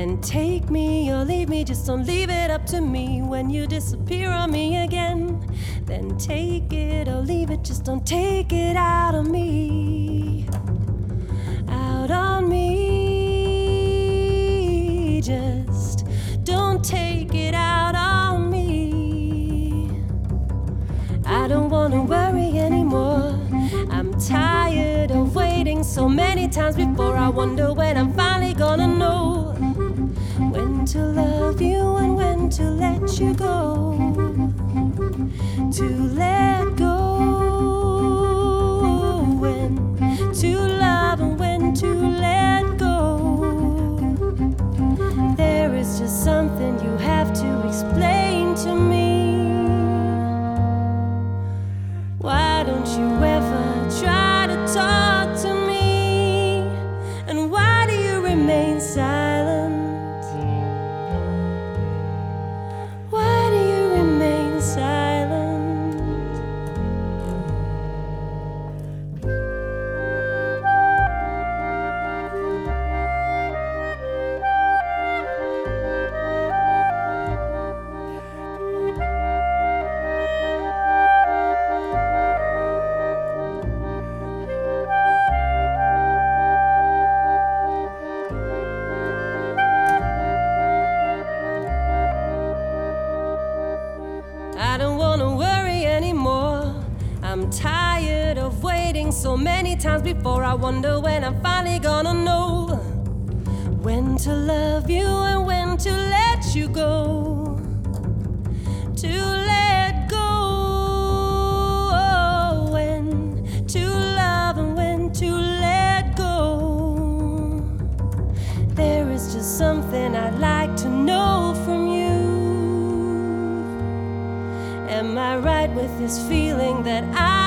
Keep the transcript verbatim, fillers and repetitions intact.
then take me or leave me, just don't leave it up to me. When you disappear on me again, then take it or leave it, just don't take it out on me. Out on me, just don't take it out on me. I don't wanna worry anymore. I'm tired of waiting so many times before. I wonder when I'm finally gonna know when to love you and when to let you go. To let go, when to love and when to let go. There is just something you have to explain to me. Why don't you ever try to talk to me? And why do you remain silent? Why do you remain silent? I don't wanna worry anymore. I'm tired of waiting so many times before. I wonder when I'm finally gonna know when to love you and when to let you go. To let go, when to love and when to let go. There is just something I'd like to know from you. Am I right with this feeling that I